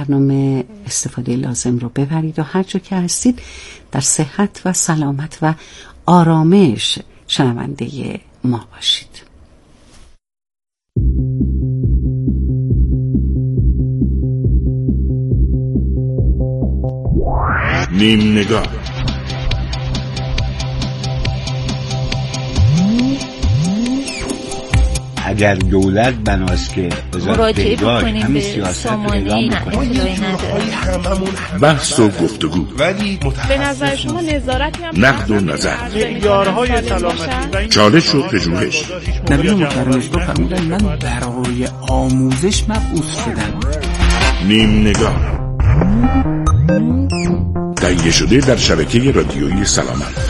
برنامه استفاده لازم رو ببرید و هر جا که هستید در صحت و سلامت و آرامش شنونده ما باشید. نیم نگاه. اگر دولت بناست که مراجعه بکنیم به سامانه اطلاعی نداره. بحث و گفتگو. ولی به نظر شما نظارتی هم نقد و نظر. معیارهای سلامتی چالش و پژوهش. نبی محترمش رو فرمودن من برای آموزش مبعوث شدم. نیم نگاه تهیه شده در شبکه رادیویی سلامت.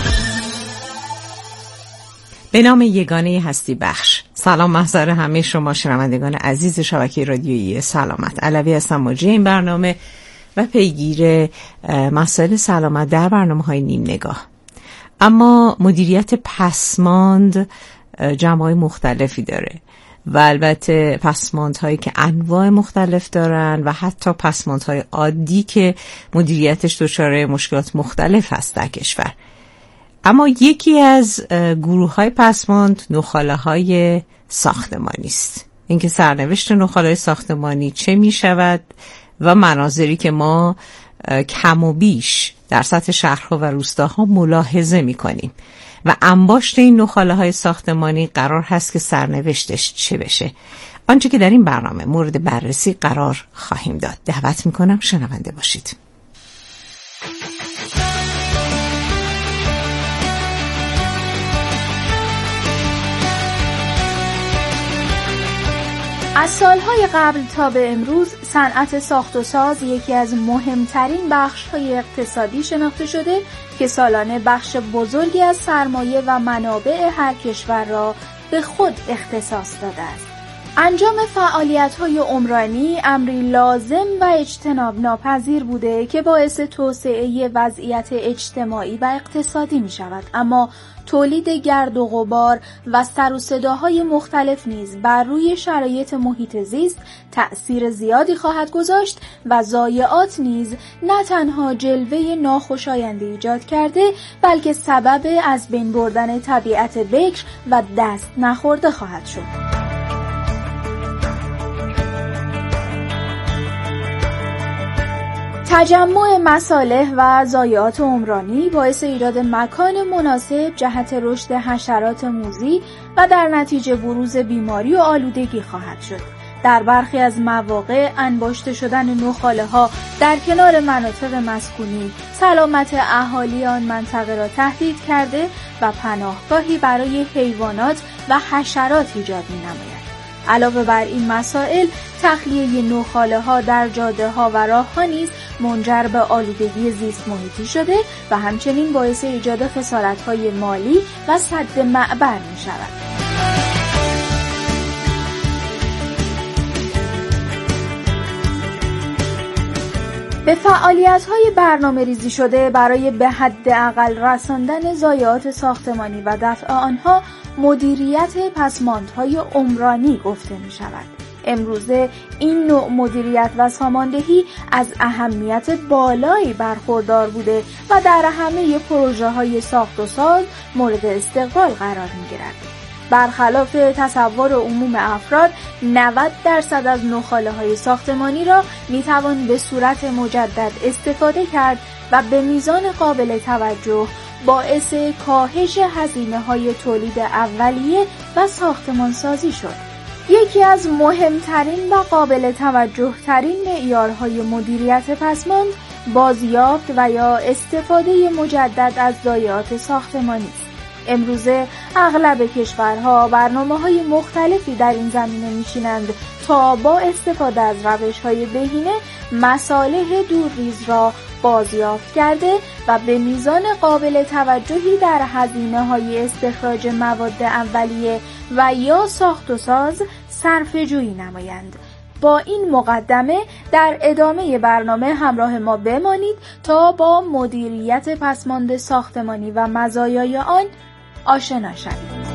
به نام یگانه هستی بخش. سلام محضر همه شما شنوندگان عزیز شبکه رادیویی سلامت. علوی هستم، مجری این برنامه و پیگیر مسائل سلامت در برنامه‌های نیم نگاه. اما مدیریت پسماند جنبه‌های مختلفی داره و البته پسماندهایی که انواع مختلف دارن و حتی پسماندهای عادی که مدیریتش دچار مشکلات مختلف هست در کشور. اما یکی از گروه‌های پسماند نخاله‌های ساختمانی است. اینکه سرنوشت نخاله‌های ساختمانی چه می‌شود و مناظری که ما کم و بیش در سطح شهرها و روستاها ملاحظه می‌کنیم و انباشت این نخاله‌های ساختمانی قرار هست که سرنوشتش چه بشه. آنچه که در این برنامه مورد بررسی قرار خواهیم داد. دعوت می‌کنم شنونده باشید. از سالهای قبل تا به امروز صنعت ساخت و ساز یکی از مهمترین بخش‌های اقتصادی شناخته شده که سالانه بخش بزرگی از سرمایه و منابع هر کشور را به خود اختصاص داده است. انجام فعالیت‌های عمرانی امری لازم و اجتناب ناپذیر بوده که باعث توسعه وضعیت اجتماعی و اقتصادی می‌شود، اما تولید گرد و غبار و سر و صداهای مختلف نیز بر روی شرایط محیط زیست تأثیر زیادی خواهد گذاشت و ضایعات نیز نه تنها جلوه ناخوشایندی ایجاد کرده بلکه سبب از بین بردن طبیعت بکر و دست نخورده خواهد شد. تجمع مصالح و ضایعات عمرانی باعث ایجاد مکان مناسب جهت رشد حشرات موذی و در نتیجه بروز بیماری و آلودگی خواهد شد. در برخی از مواقع انباشته شدن نخاله‌ها در کنار مناطق مسکونی سلامت اهالی آن منطقه را تهدید کرده و پناهگاهی برای حیوانات و حشرات ایجاد می‌نماید. علاوه بر این مسائل، تخلیه نخاله‌ها در جاده‌ها و راه‌ها نیز منجر به آلودگی زیست محیطی شده و همچنین باعث ایجاد خسارت‌های مالی و سد معبر می‌شود. به فعالیت‌های برنامه‌ریزی شده برای به حداقل رساندن ضایعات ساختمانی و دفع آنها مدیریت پسماندهای عمرانی گفته می‌شود. امروزه این نوع مدیریت و ساماندهی از اهمیت بالایی برخوردار بوده و در همه پروژه‌های ساخت و ساز مورد استقبال قرار می‌گیرد. برخلاف تصور عموم افراد، 90% از نخاله‌های ساختمانی را می‌توان به صورت مجدد استفاده کرد و به میزان قابل توجه باعث کاهش هزینه‌های تولید اولیه و ساختمانسازی شد. یکی از مهمترین و قابل توجه ترین معیارهای مدیریت پسماند بازیافت و یا استفاده مجدد از ضایعات ساختمانی است. امروزه اغلب کشورها برنامه‌های مختلفی در این زمینه می‌چینند تا با استفاده از روش‌های بهینه مصالح دورریز را بازیافت کرده و به میزان قابل توجهی در هزینه‌های استخراج مواد اولیه و یا ساخت و ساز صرفه‌جویی نمایند. با این مقدمه در ادامه برنامه همراه ما بمانید تا با مدیریت پسماند ساختمانی و مزایای آن آشنا شوید.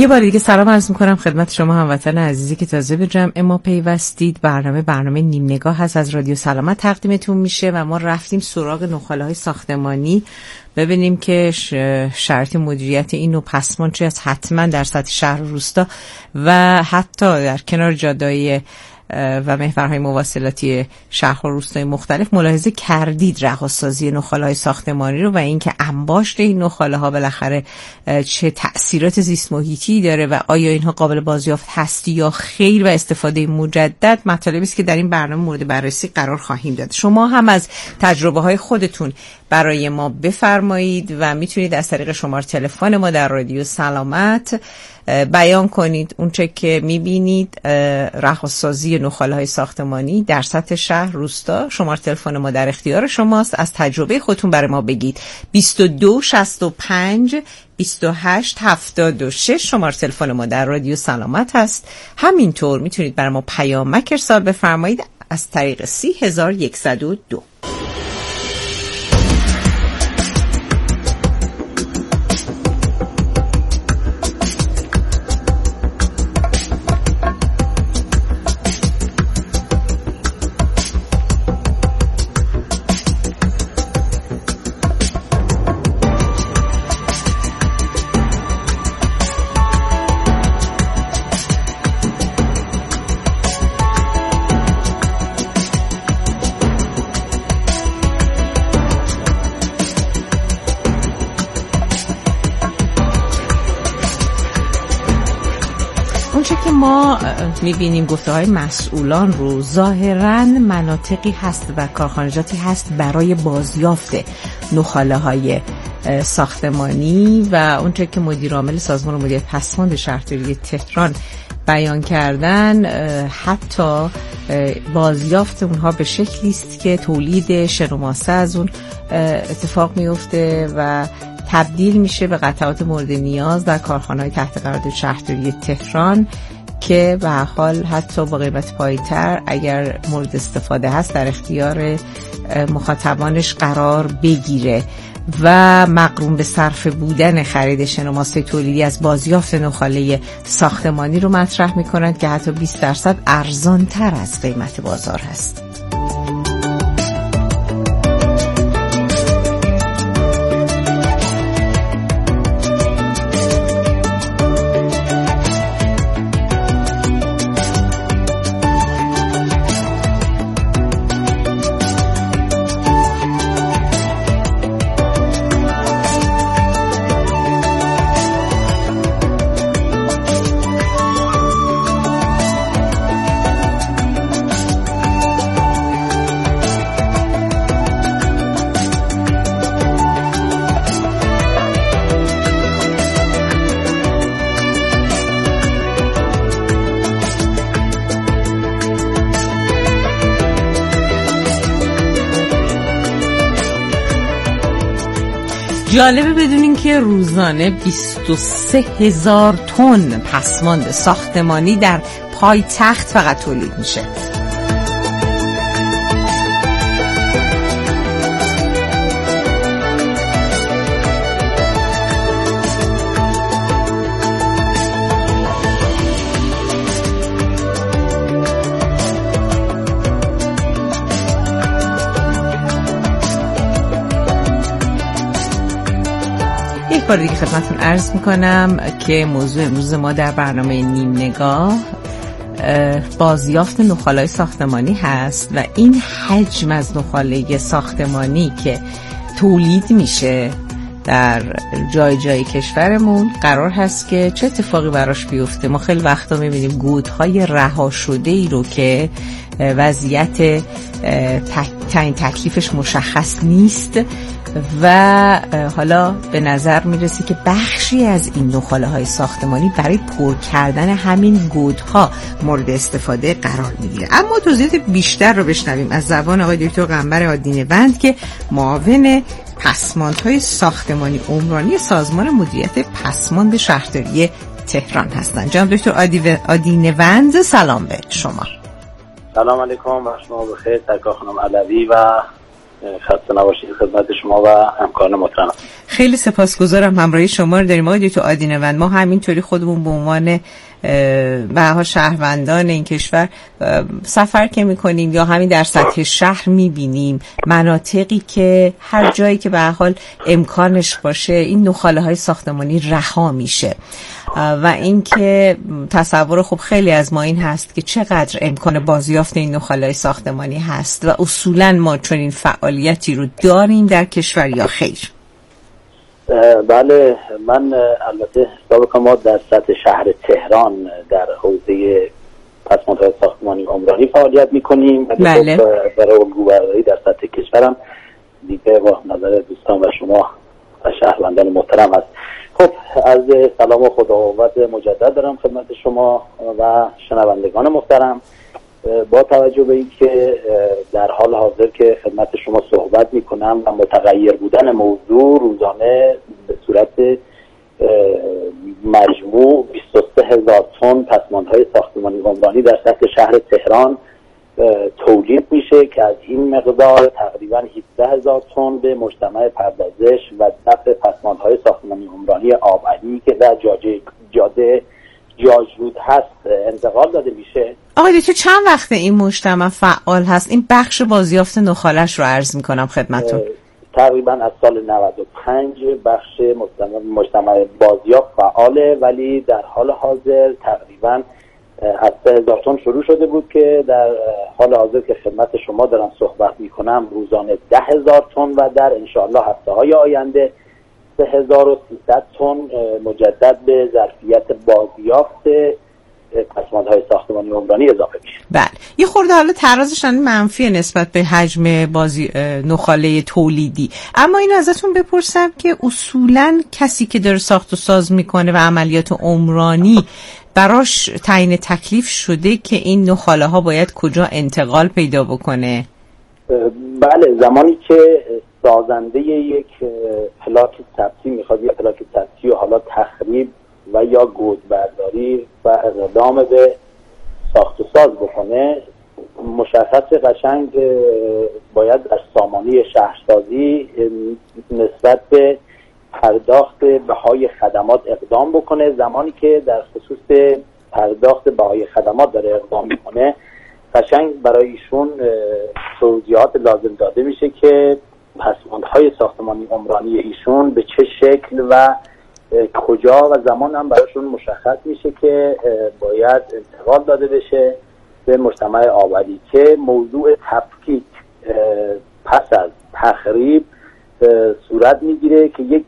یه بار دیگه سلام عرض می‌کنم خدمت شما هموطن عزیزی که تازه به جمع ما پیوستید. برنامه نیم نگاه هست از رادیو سلامت تقدیمتون میشه و ما رفتیم سراغ نخاله‌های ساختمانی ببینیم که شرط مدیریت این نوع پسمان چه از حتما در سطح شهر و روستا و حتی در کنار جاده‌های و محورهای مواصلاتی شهر و روستای مختلف ملاحظه کردید رهاسازی نخاله‌های ساختمانی رو و اینکه انباشت این نخاله‌ها بالاخره چه تأثیرات زیست محیطی داره و آیا اینها قابل بازیافت هست یا خیر و استفاده مجدد مطالبی است که در این برنامه مورد بررسی قرار خواهیم داد. شما هم از تجربه‌های خودتون برای ما بفرمایید و میتونید از طریق شماره تلفن ما در رادیو سلامت بیان کنید اونچه که میبینید رهاسازی نخاله‌های ساختمانی در سطح شهر روستا. شماره تلفن ما در اختیار شماست، از تجربه خودتون برای ما بگید. 22 65 28 76 شماره تلفن ما در رادیو سلامت هست. همینطور میتونید برای ما پیامک ارسال بفرمایید از طریق 30102. ما میبینیم گفته های مسئولان رو ظاهراً مناطقی هست و کارخانجاتی هست برای بازیافت نخاله های ساختمانی و اونچه که مدیر عامل سازمان مدیریت پسماند شهرداری تهران بیان کردن حتی بازیافت اونها به شکلی است که تولید شن و ماسه از اون اتفاق میفته و تبدیل میشه به قطعات مورد نیاز در کارخانه‌های تحت قرارداد شهرداری تهران که به حال حتی با قیمت پایین‌تر اگر مورد استفاده هست در اختیار مخاطبانش قرار بگیره و مقرون به صرف بودن خرید شن و ماسه تولیدی از بازیافت نخاله ساختمانی رو مطرح می‌کنند که حتی 20% ارزان‌تر از قیمت بازار هست. جالبه بدونین که روزانه 23,000 تن پسماند ساختمانی در پایتخت فقط تولید میشه. بار دیگه خدمتتون عرض میکنم که موضوع امروز ما در برنامه نیم نگاه بازیافت نخاله‌های ساختمانی هست و این حجم از نخاله ساختمانی که تولید میشه در جای کشورمون قرار هست که چه اتفاقی براش بیفته. ما خیلی وقتا میبینیم گودهای رها شده ای رو که وضعیت تعیین تکلیفش مشخص نیست و حالا به نظر میرسه که بخشی از این نخاله های ساختمانی برای پر کردن همین گودها مورد استفاده قرار میگیره. اما توضیحات بیشتر رو بشنویم از زبان آقای دکتر قنبر عادین‌وند که معاون پسماندهای ساختمانی عمرانی سازمان مدیریت پسماند شهرداری تهران هستند. جناب دکتر عادین‌وند سلام به شما. سلام علیکم و شما بخیر. سرکار خانم علوی و خسته نباشید خدمت شما و همکاران محترم. خیلی سپاسگزارم همراهی شما رو داریم آقای دکتر عادینوند. ما همینطوری خودمون به عنوان به شهروندان این کشور سفر که میکنیم یا همین در سطح شهر میبینیم مناطقی که هر جایی که به حال امکانش باشه این نخاله های ساختمانی رها میشه و اینکه تصور خب خیلی از ما این هست که چقدر امکان بازیافت این نخاله های ساختمانی هست و اصولا ما چون این فعالیتی رو داریم در کشور یا خیر. بله، من البته حساب کنم ما در سطح شهر تهران در حوزه پسماندهای ساختمانی عمرانی فعالیت میکنیم. بله. برای الگوبرداری در سطح کشورم دیگه با نظر دوستان و شما و شهروندان محترم هست. خب از سلام و خداوند مجدد دارم خدمت شما و شنوندگان محترم. با توجه به اینکه در حال حاضر که خدمت شما صحبت میکنم و متغیر بودن موضوع روزانه به صورت مجموع 23,000 تن پسماندهای ساختمانی عمرانی در سطح شهر تهران تولید میشه که از این مقدار تقریبا 17,000 تن به مجتمع پردازش و دفع پسماندهای ساختمانی عمرانی آبعلی که در جاده جاجرود هست انتقال داده میشه. آقای دکتر چند وقته این مجتمع فعال هست؟ این بخش بازیافت نخالش رو عرض میکنم خدمتتون. تقریبا از سال 95 بخش مجتمع بازیافت فعاله، ولی در حال حاضر تقریبا از 3,000 تن شروع شده بود که در حال حاضر که خدمت شما دارم صحبت میکنم روزانه 10,000 تن و در انشاءالله هفته های آینده 3,300 تن مجدد به ظرفیت بازیافت پسماندهای ساختمانی عمرانی اضافه میشه. بله، یه خورده حالا ترازش منفی نسبت به حجم نخاله تولیدی، اما این ازتون بپرسم که اصولاً کسی که داره ساخت و ساز میکنه و عملیات عمرانی براش تعیین تکلیف شده که این نخاله ها باید کجا انتقال پیدا بکنه؟ بله، زمانی که سازنده یک پلاک ثبتی میخواد یا پلاک ثبتی و حالا تخریب و یا گودبرداری و اقدام به ساخت و ساز بکنه، مشخص قشنگ باید در سامانه شهرسازی نسبت به پرداخت بهای خدمات اقدام بکنه. زمانی که در خصوص پرداخت بهای خدمات داره اقدام میکنه، قشنگ برای ایشون توضیحات لازم داده میشه که پسماندهای ساختمانی عمرانی ایشون به چه شکل و کجا و زمان هم براشون مشخص میشه که باید انتقال داده بشه به مجتمع آبادی که موضوع تفکیک پس از تخریب صورت میگیره که یک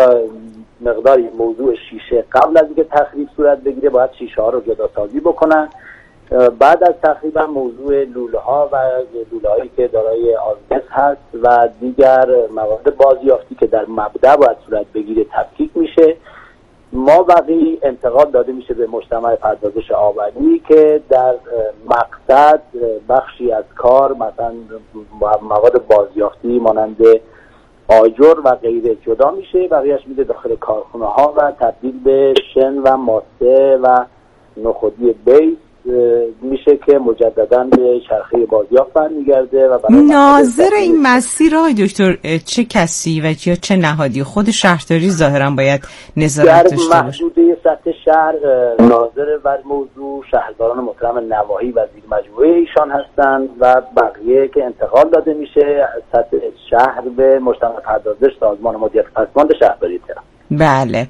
مقداری موضوع شیشه قبل از اینکه تخریب صورت بگیره باید شیشه ها رو جداسازی بکنن. بعد از تقریبا موضوع لوله ها و لوله هایی که دارای آزمس هست و دیگر مواد بازیافتی که در مبدأ باید صورت بگیره تفکیک میشه. ما بقیه انتقال داده میشه به مجتمع پردازش آبادی که در مقصد بخشی از کار مثلا مواد بازیافتی مانند آجر و غیره جدا میشه، بقیهش میده داخل کارخونه ها و تبدیل به شن و ماسه و نخودی بیس میشه که مجدداً به چرخه بازیافت برمیگرده. و ناظر این مسیر آقای دکتر چه کسی و یا چه نهادی؟ خود شهرداری ظاهراً باید نظارت داشته باشه. در محدوده سطح شهر ناظر بر موضوع شهرداران محترم نواحی و زیر مجموعه ایشان هستند و بقیه که انتقال داده میشه از سطح شهر به مجتمع پردازش سازمان مدیریت پسماند شهرداری تهران. بله،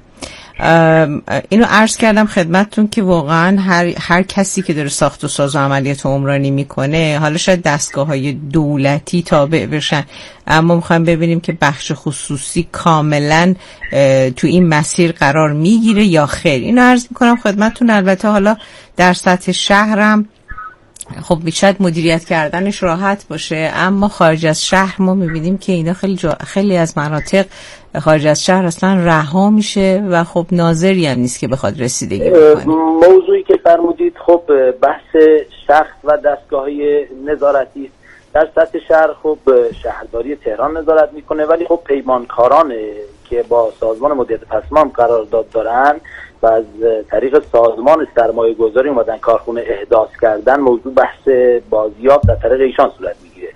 اینو عرض کردم خدمتتون که واقعا هر کسی که داره ساخت و ساز و عملیات عمرانی میکنه، حالا شاید دستگاه‌های دولتی تابع بشن، اما میخوایم ببینیم که بخش خصوصی کاملا تو این مسیر قرار میگیره یا خیر. اینو عرض میکنم خدمتتون. البته حالا در سطح شهرم خب شاید مدیریت کردنش راحت باشه، اما خارج از شهر ما میبینیم که اینا خیلی از مناطق خارج از شهر اصلا رها میشه و خب ناظری هم نیست که بخواد رسیدگی بکنه. موضوعی که فرمودید خب بحث شخص و دستگاه‌های نظارتی است. در سطح شهر خب شهرداری تهران نظارت میکنه، ولی خب پیمانکاران که با سازمان مدیریت پسماند قرارداد دارن و از طریق سازمان سرمایه گذاری اومدن کارخونه احداث کردن، موضوع بحث بازیافت در طریق ایشان صورت میگیره.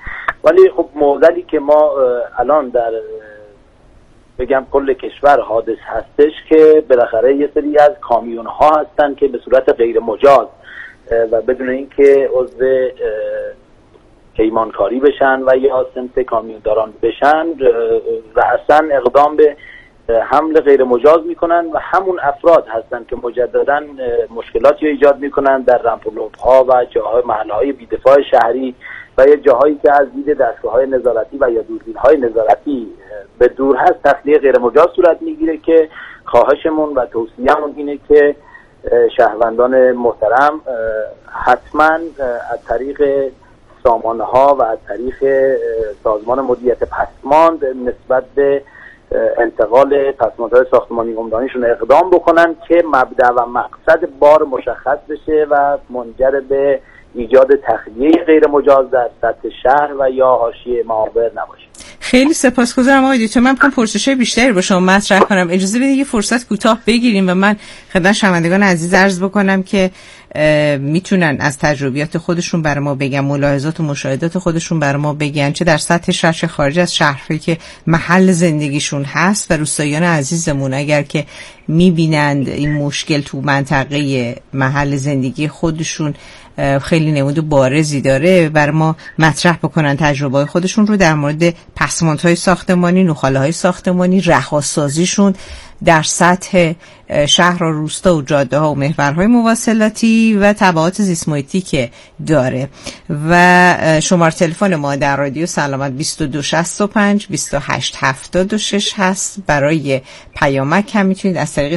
ولی خب معضلی که ما الان در بگم کل کشور حادث هستش که بالاخره یه سری از کامیون ها هستن که به صورت غیر مجاز و بدون اینکه عضو پیمانکاری بشن و یا صنف کامیونداران بشن رأساً اقدام به حمل غیر مجاز میکنن و همون افراد هستن که مجددا مشکلاتی ایجاد میکنن در رمپولوپ ها و جاهای محلهای بی‌دفاع شهری و یا جاهایی که از دید دستگاه‌های نظارتی و یا دوربین‌های نظارتی به دور هست تخلیه غیر مجاز صورت میگیره که خواهشمون و توصیه‌مون اینه که شهروندان محترم حتما از طریق سامانه‌ها و از طریق سازمان مدیریت پسماند نسبت به انتقال پسماندهای ساختمانی عمرانیشون اقدام بکنن که مبدأ و مقصد بار مشخص بشه و منجر به ایجاد تخلیه غیر مجاز در سطح شهر و یا حاشیه معابر نباشه. خیلی سپاسگزارم آقای دکتر. من می‌خوام پرسش‌های بیشتری با شما مطرح کنم. اجازه بدید یه فرصت کوتاه بگیریم و من خدمت شنوندگان عزیز عرض بکنم که میتونن از تجربیات خودشون برای ما بگن، ملاحظات و مشاهدات خودشون برای ما بگن، چه در سطح شهر چه خارج از شهری که محل زندگیشون هست و روستاییان عزیزمون اگر که میبینند این مشکل تو منطقه محل زندگی خودشون خیلی نمود بارزی داره بر ما مطرح بکنن تجربه‌های خودشون رو در مورد پسماندهای ساختمانی، نخاله‌های ساختمانی، رهاسازیشون در سطح شهر و روستا و جاده ها و محورهای مواصلاتی و تبعات زیست محیطی که داره. و شماره تلفن ما در رادیو سلامت 2265 2876 هست. برای پیامک هم میتونید از طریق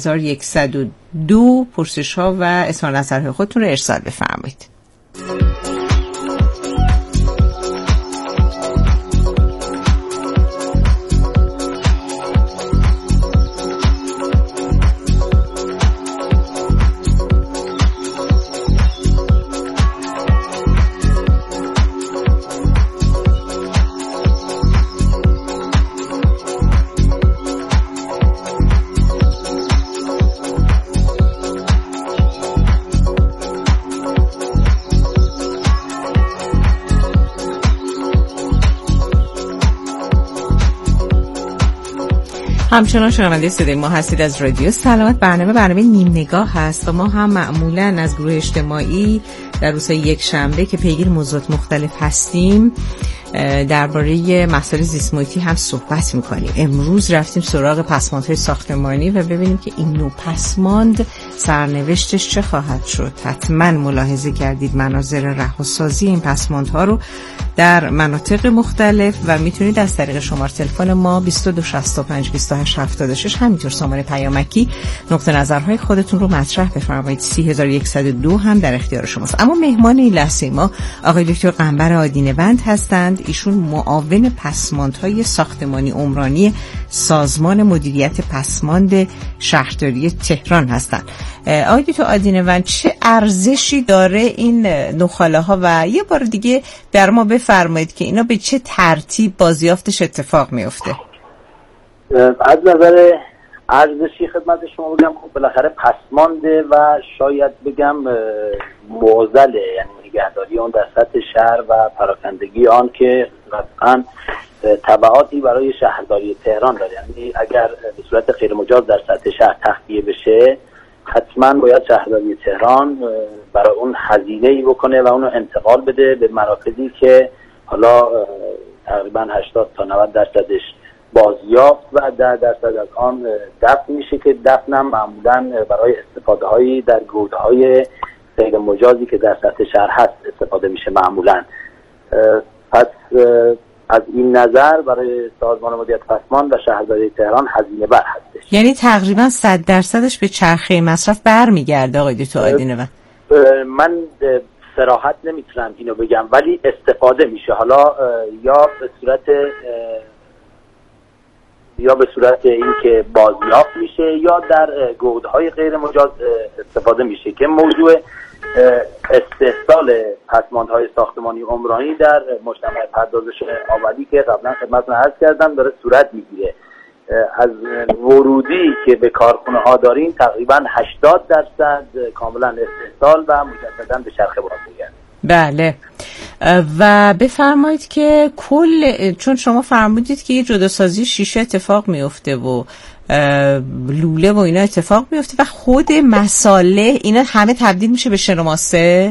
3102 پرسش ها و اظهار نظرهای خودتون رو ارسال بفرمایید. همچنان شنونده صدای ما هستید از رادیو سلامت. برنامه نیم نگاه هست و ما هم معمولاً از گروه اجتماعی در روزهای یک شنبه که پیگیر موضوعات مختلف هستیم درباره مسائل زیست محیطی هم صحبت میکنیم. امروز رفتیم سراغ پسماندهای ساختمانی و ببینیم که این نوع پسماند سرنوشتش چه خواهد شد. حتما ملاحظه کردید مناظر رهاسازی این پسماندها رو در مناطق مختلف و میتونید از طریق شماره تلفن ما 2265 2876 همینطور سامانه پیامکی نقطه نظرهای خودتون رو مطرح بفرمایید. 3102 هم در اختیار شماست. اما مهمان این لحظه ما آقای دکتر قنبر آدینه‌وند هستند. ایشون معاون پسماندهای ساختمانی عمرانی سازمان مدیریت پسماند شهرداری تهران هستند. آقای دکتر آدینه‌وند چه ارزشی داره این نخاله ها و یه بار دیگه در ما بفرمایید که اینا به چه ترتیب بازیافتش اتفاق میفته؟ از نظر ارزشی خدمت شما بگم خب بالاخره پسمانده و شاید بگم معضله، یعنی نگهداری آن در سطح شهر و پراکندگی آن که قطعاً تبعاتی برای شهرداری تهران داره. یعنی اگر به صورت غیر مجاز در سطح شهر تخلیه بشه حتما باید شهرداری تهران برای اون هزینه‌ای بکنه و اونو انتقال بده به مراکزی که حالا تقریبا 80 تا 90% بازیافت و 10% از آن دفن میشه که دفنم معمولا برای استفاده هایی در گودهای غیر مجازی که در سطح شهر هست استفاده میشه معمولا. پس از این نظر برای سازمان مدیریت پسماند و شهرداری تهران هزینه بر هستش. یعنی تقریبا 100% به چرخه مصرف برمیگرده آقای دکتر آدینه‌وند؟ من صراحت نمیتونم اینو بگم ولی استفاده میشه، حالا یا به صورت اینکه بازیافت میشه یا در گودهای غیر مجاز استفاده میشه که موضوع استحصال پسماندهای ساختمانی عمرانی در مجتمع پردازش آبادی که قبلا خدمتتون عرض کردم داره صورت میگیره. از ورودی که به کارخونه ها داریم تقریبا 80% کاملا استحصال و مجددا به چرخه بازمیگرده. بله. و بفرمایید که چون شما فرمودید که یه جداسازی شیشه اتفاق میفته و لوله و اینا اتفاق میفته و خود مساله اینا همه تبدیل میشه به شن و ماسه؟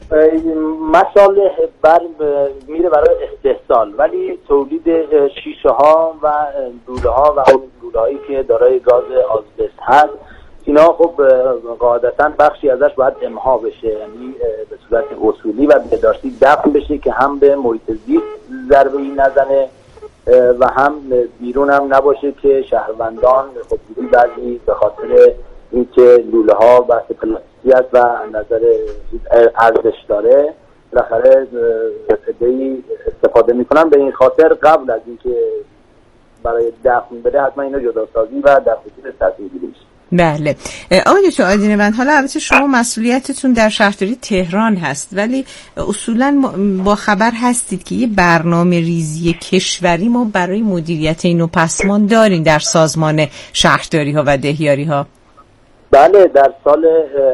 مساله میره برای استحصال، ولی تولید شیشه ها و لوله ها و لوله هایی که دارای گاز آزبست هست اینا خب قاعدتا بخشی ازش باید امها بشه، یعنی به صورت اصولی و بهداشتی دفن بشه که هم به محیط زیست ضربه‌ای نزنه و هم بیرون هم نباشه که شهروندان خب بعضی به خاطر اینکه لوله ها بحث پلاستیکی است و نظر ارزش داره بالاخره عده‌ای استفاده میکنن، به این خاطر قبل از اینکه برای دفن بده حتما اینا جداسازی و در خصوص تصمیم گیری میشه. بله. آقای دکتر آدینه‌وند، حالا البته شما مسئولیتتون در شهرداری تهران هست، ولی اصولاً با خبر هستید که یه برنامه ریزی کشوری ما برای مدیریت این پسمان دارین در سازمان شهرداری ها و دهیاری ها؟ بله، در سال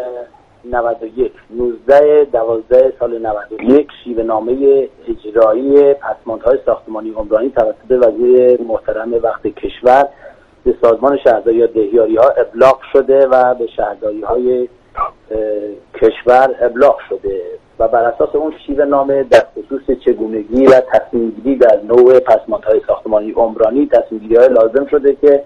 91 19/12 سال 91 شیوه نامه اجرایی پسماندهای ساختمانی عمرانی توسط وزیر محترم وقت کشور به سازمان شهرداری یا دهیاری ها ابلاغ شده و به شهرداری های کشور ابلاغ شده و بر اساس اون شیوه نامه در خصوص چگونگی و تصمیم گیری در نوع پسماندهای ساختمانی عمرانی تصمیم گیری های لازم شده که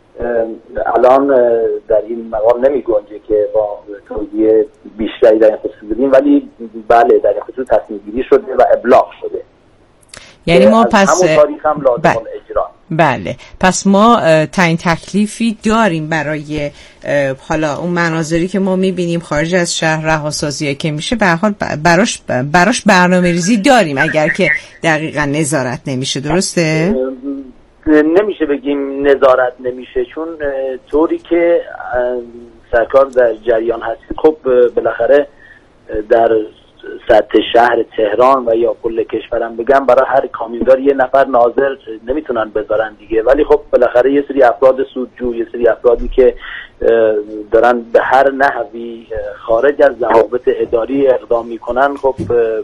الان در این مقام نمی گنجه که با توضیح بیشتری در این خصوص بدیم، ولی بله در این خصوص تصمیم گیری شده و ابلاغ شده، یعنی ما پس همون تاریخ هم لازم اجرا. بله، پس ما تعیین تکلیفی داریم برای حالا اون مناظری که ما میبینیم خارج از شهر، رهاسازی که میشه به هر حال براش برنامه‌ریزی داریم اگر که دقیقاً نظارت نمیشه. درسته؟ نمیشه بگیم نظارت نمیشه، چون طوری که سرکار در جریان هست خب بالاخره در سطح شهر تهران و یا کل کشورم بگم برای هر کامیوندار یه نفر ناظر نمیتونن بذارن دیگه، ولی خب بالاخره یه سری افراد سودجو، یه سری افرادی که دارن به هر نحوی خارج از ضوابط اداری اقدام میکنن خب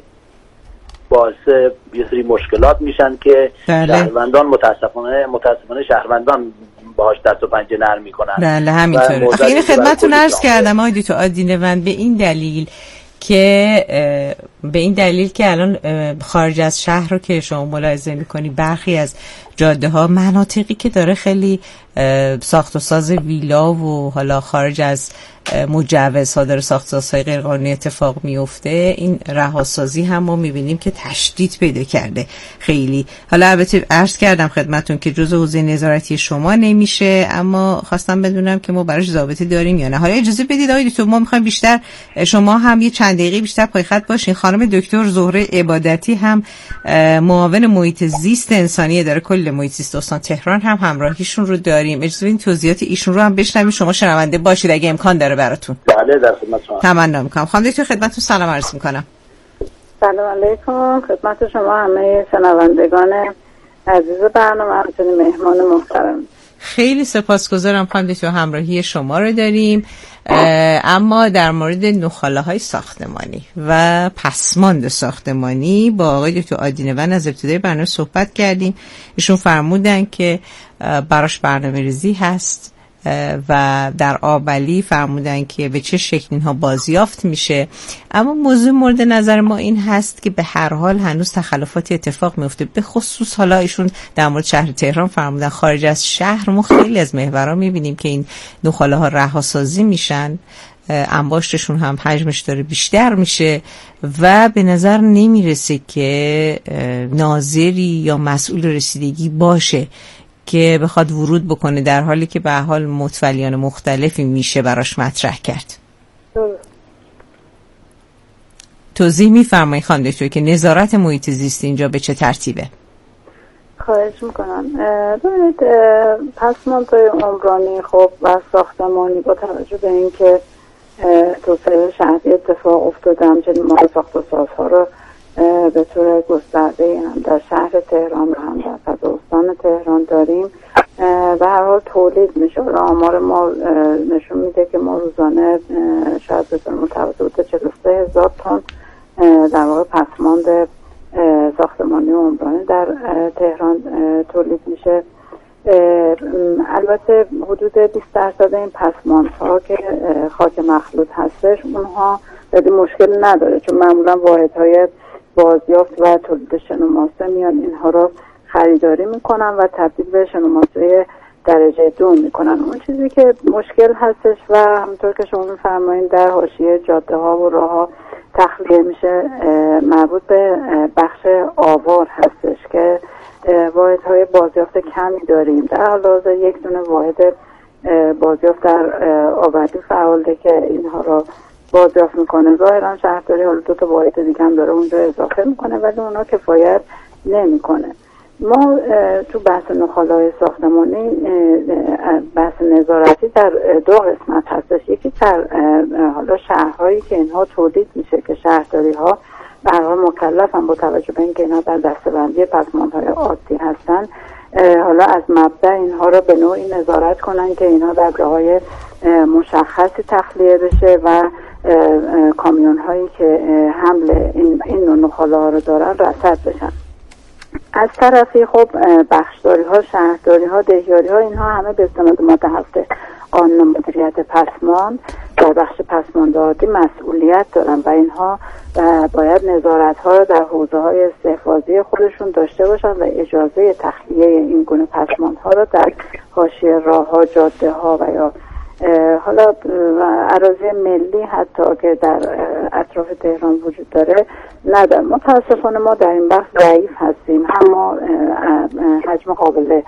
باعث یه سری مشکلات میشن که شهروندان متاسفانه شهروندان باهاش دست و پنجه نرم میکنن. بله همینطوره. این خدمتتون عرض کردم آقای دکتر آدینه‌وند به این دلیل که الان خارج از شهر رو که شما ملاحظه میکنی برخی از جاده ها مناطقی که داره خیلی ساخت و ساز ویلا و حالا خارج از مجوزها داره ساخت و سازهای غیرقانونی اتفاق میفته، این رهاسازی هم ما میبینیم که تشدید پیدا کرده خیلی. حالا البته عرض کردم خدمتون که جزء حوزه نظارتی شما نمیشه، اما خواستم بدونم که ما براش ضابطه داریم یا نه. حالا اجازه بدید آقای دکتر ما میخوایم بیشتر شما هم یه چند دقیقه بیشتر پای خط باشین. خانم دکتر زهره عبادتی هم معاون محیط زیست انسانی اداره کل محیط زیست استان تهران هم همراهیشون رو داریم. اجازه بدید توضیحات ایشون رو هم بشنویم، شما شنونده باشید اگه امکان داره براتون. بله در خدمت شما. تمنا می‌کنم. خانم دکتر خدمتتون سلام عرض می‌کنم. سلام علیکم خدمت شما همه شنوندگان عزیز برنامه، همچنین مهمان محترم. خیلی سپاسگزارم خانم دکتر همراهی شما رو داریم. اما در مورد نخاله‌های ساختمانی و پسماند ساختمانی با آقای دکتر آدینه‌وند از ابتدای برنامه صحبت کردیم. ایشون فرمودن که براش برنامه‌ریزی هست و در آبلی فرمودن که به چه شکل اینها بازیافت میشه، اما موضوع مورد نظر ما این هست که به هر حال هنوز تخلفاتی اتفاق میفته، به خصوص حالا ایشون در مورد شهر تهران فرمودن خارج از شهر ما خیلی از محورها میبینیم که این نخاله ها رهاسازی میشن، انباشتشون هم حجمش داره بیشتر میشه و به نظر نمیرسه که ناظری یا مسئول رسیدگی باشه که بخواد ورود بکنه، در حالی که به حال متولیان مختلفی میشه براش مطرح کرد. توضیح میفرمایید خانم دکتر که نظارت محیط زیست اینجا به چه ترتیبه؟ خواهش میکنم. ببینید پسماندهای عمرانی خب و ساختمانی با توجه به اینکه توسعه شهری اتفاق افتاده، همچنین ما ساخت و سازها رو به طور گسترده هم در شهر تهران و هم در فضای استان تهران داریم و هر حال تولید میشه. آمار ما نشون میده که ما روزانه شاید بتونیم متوسط 43,000 تن در واقع پسماند ساختمانی و عمرانی در تهران تولید میشه. البته حدود 20% این پسماندها که خاک مخلوط هستش اونها خیلی مشکل نداره، چون معمولا واحدهای بازیافت و تولید شن و ماسه میان اینها رو خریداری میکنن و تبدیل به شن و ماسه درجه 2 میکنن. اون چیزی که مشکل هستش و همونطور که شما میفرمایین در حاشیه جاده ها و راه ها تخلیه میشه، مربوط به بخش آوار هستش که واحدهای بازیافت کمی داریم. در حال حاضر یک دونه واحد بازیافت در آوردی فعاله که اینها را بازیافت میکنه. ظاهرا شهرداری حالا 2 تا واحد دیگه هم داره اونجا اضافه میکنه، ولی اونا کفایت نمیکنه. ما تو بحث نخاله‌های ساختمانی بحث نظارتی در 2 قسمت هستش. یکی در حالا شهرهایی که اینها تولید میشه که شهرداری ها به هر حال مکلفن با توجه به اینکه اینها در دسته‌بندی پسماندهای عادی هستن، حالا از مبدأ اینها رو به نوعی نظارت کنن که اینها در جاهای مشخصی تخلیه بشه و کامیون هایی که حمل این نوع نخاله ها رو دارن رصد بشن. از طرفی خب بخشداری ها، شهرداری ها، دهیاری ها، اینها همه به استناد ماده 7 قانون مدیریت پسماند در بخش پسماند عادی مسئولیت دارن و اینها باید نظارت ها رو در حوزه های استحفاظی خودشون داشته باشن و اجازه تخلیه این گونه پسماند ها رو در حاشیه راه ها، جاده ها و یا حالا اراضی ملی حتی که در اطراف تهران وجود داره نداریم. متاسفانه ما در این بخش ضعیف هستیم. هم ما حجم قابل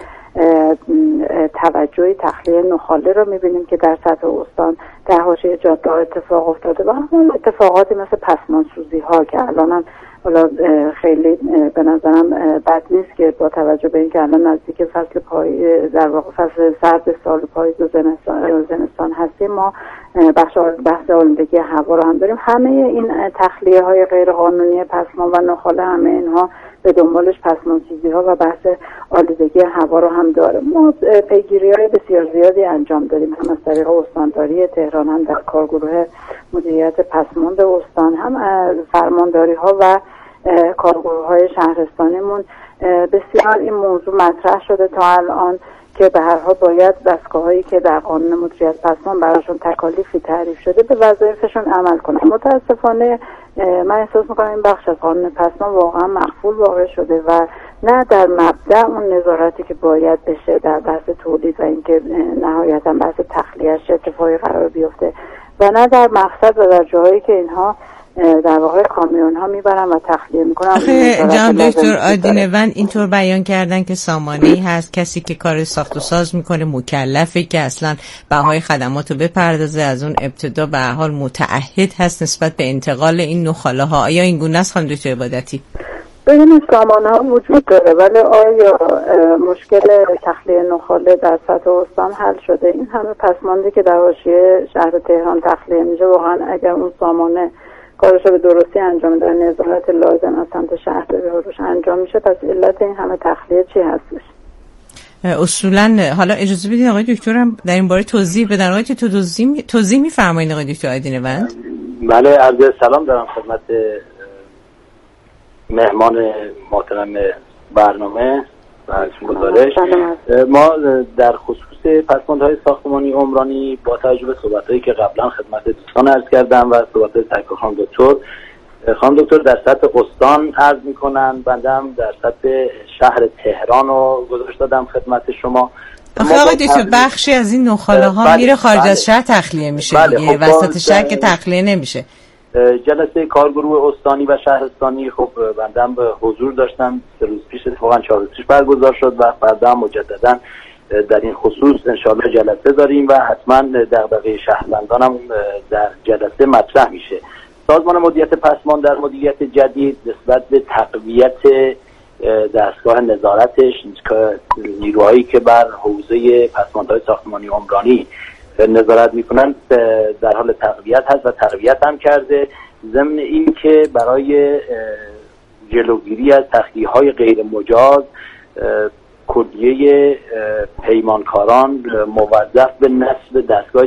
توجهی تخلیه نخاله رو میبینیم که در سطح استان در حاشیه جاده اتفاق افتاده و همون اتفاقاتی مثل پسماندسوزی ها که الان هم حالا خیلی به نظرم بد نیست که با توجه به اینکه الان نزدیک فصل در واقع فصل سرد سال پاییز و زمستان هستیم، ما بحث آلودگی هوا رو هم داریم. همه این تخلیه های غیر قانونی پسماند و نخاله همه اینها به دنبالش پسماندسوزی ها و بحث آلودگی هوا رو هم داره. ما پیگیری های بسیار زیادی انجام داریم، هم از طریق استانداری تهران، هم در کارگروه مدیریت پسماند استان، هم فرمانداری ها و کارگروه های شهرستانیمون. بسیار این موضوع مطرح شده تا الان که به هر حال باید دستگاه‌هایی که در قانون مدیریت پسماند براشون تکالیفی تعریف شده به وظایفشون عمل کنن. متاسفانه من احساس می‌کنم این بخش از قانون پسماند واقعا مغفول واقع شده و نه در مبدأ اون نظارتی که باید بشه در بحث تولید و اینکه نهایتاً بحث تخلیه‌اش اتفاقی قرار بیفته و نه در مقصد و در جاهایی که اینها در واقع کامیون ها میبرن و تخلیه میکنن. جناب دکتر آدینوند اینطور بیان کردن که سامانه‌ای هست کسی که کار ساخت و ساز میکنه مکلفه که اصلا بهای خدمات رو بپردازه، از اون ابتدا به هر حال متعهد هست نسبت به انتقال این نخاله ها. آیا این گونه است خانم دکتر عبادتی؟ ببینید سامانه ها وجود داره، ولی آیا مشکل تخلیه نخاله در سطح استان حل شده؟ این همه پسماندی که در حاشیه شهر تهران تخلیه میشه، واقعا اگر اون سامانه کارش رو به درستی انجام میده، نظارت لازم از سمت شهرداری روش انجام میشه، پس علت این همه تخلیه چی هستش؟ اصولا حالا اجازه بدید آقای دکترم در این باره توضیح بدن. آقای تو توضیح میفرمایید آقای دکتر آدینوند؟ بله، عرض سلام دارم خدمت مهمان محترم برنامه و گزارش. ما در خصوص پسماندهای ساختمانی عمرانی با توجه به صحبت‌هایی که قبلا خدمت دوستان عرض کردم و صحبت تک خانم دکتر در سطح استان عرض میکنن، بنده هم در سطح شهر تهران رو گذاشت دادم خدمت شما. آقای دکتر بخشی از این نخاله ها میره خارج از شهر تخلیه میشه دیگه، وسط شهر که تخلیه نمیشه. جلسه کارگروه استانی و شهرستانی خب بنده هم حضور داشتم 3 روز پیش، اتفاقا 4 روز پیش برگزار شد و فردا هم مجددا در این خصوص انشاءالله جلسه داریم و حتما دغدغه شهروندان هم در جلسه مطرح میشه. سازمان مدیریت پسماند در مدیریت جدید نسبت به تقویت دستگاه نظارتش، نیروهایی که بر حوزه پسماندهای ساختمانی عمرانی نظارت میکنن در حال تقویت هست و تقویت هم کرده، ضمن این که برای جلوگیری از تخلیه‌های غیر مجاز کلیه پیمانکاران موظف به نصب دستگاه